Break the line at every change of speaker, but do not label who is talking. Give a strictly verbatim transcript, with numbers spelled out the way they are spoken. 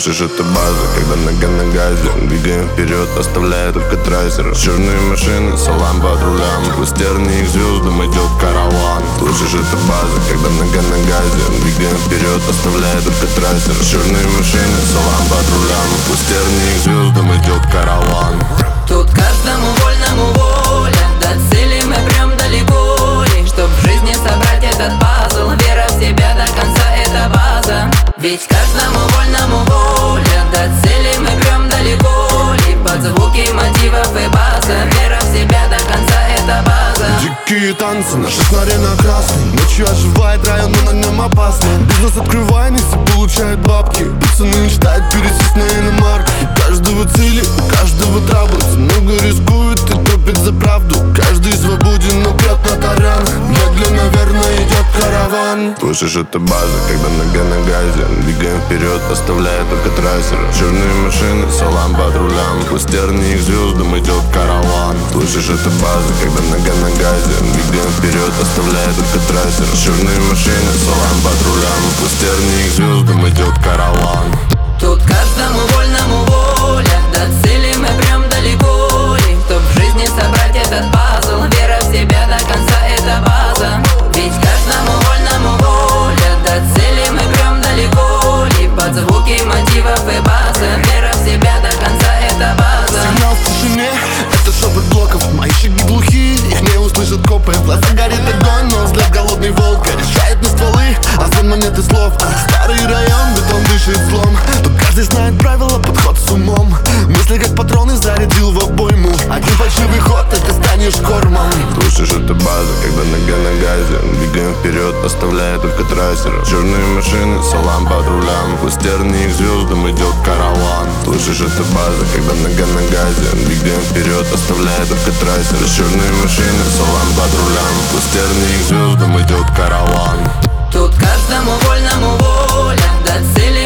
Слышишь, это база, когда нога на газе. Двигаем вперед, оставляя только трассер. Черные машины, салам под рулям. Сквозь тернии их звездам идет караван. Слышишь, это база, когда нога на газе. Двигаем вперед, оставляя только трассер. Черные машины, салам под рулям. Сквозь тернии их звездам идет караван.
Тут каждому вольному воля, до цели мы прям далеко. И чтоб в жизни собрать этот пазл, вера в себя до конца — это база. Ведь каждому вольному воля, до цели мы прям далеко. И под звуки мотивов и баса, вера в себя до конца — это база.
Дикие танцы, наша снаре на красный. Ночью оживает район, но на нем опасно. Бизнес открывай, не все получают бабки. Пацаны мечтают пересесть на иномарку. У каждого цели, у каждого трабла. Много рискует и топит за правду. Каждый свободен, но прет на таран. Медленно, верно идет караван.
Слышишь, это база, когда нога на газе. Двигаем вперед, оставляя только трассер. Черные машины, салам под рулям. Сквозь тернии их звездам идет караван. Слышишь, это база, когда нога на газе. Двигаем вперед, оставляя только трассер. Черные машины, салам под рулям. Сквозь тернии их звездам идет караван.
Тут каждому вольному воля, до цели мы прям далеко. И чтоб в жизни собрать этот пазл, вера в себя до конца — это база. Ведь каждому вольному воля, до цели мы прям далеко. И под звуки мотивов и баса, вера в себя до конца — это база.
Сигнал в тишине, это шепот блоков. Мои шаги глухие, их не услышат копы. В глазах горит огонь, но взгляд голодный волк решает на стволы, а звон монеты слов. Старый район, бетон дышит злом. Тут каждый знает правила, подход с умом. Мысли как патроны зарядил в обойму. Один фальшивый ход, и ты станешь кормом.
Слышишь, это база, когда нога на газе. Двигаем вперед, оставляя только трассер. Черные машины, салам под рулям. Сквозь тернии их звездам идет караван. Слышишь, это база, когда нога на газе. Двигаем вперед, оставляя только трассер. Черные машины, салам под рулям. Сквозь тернии их звездам идет караван.
Тут каждому вольному воля, до цели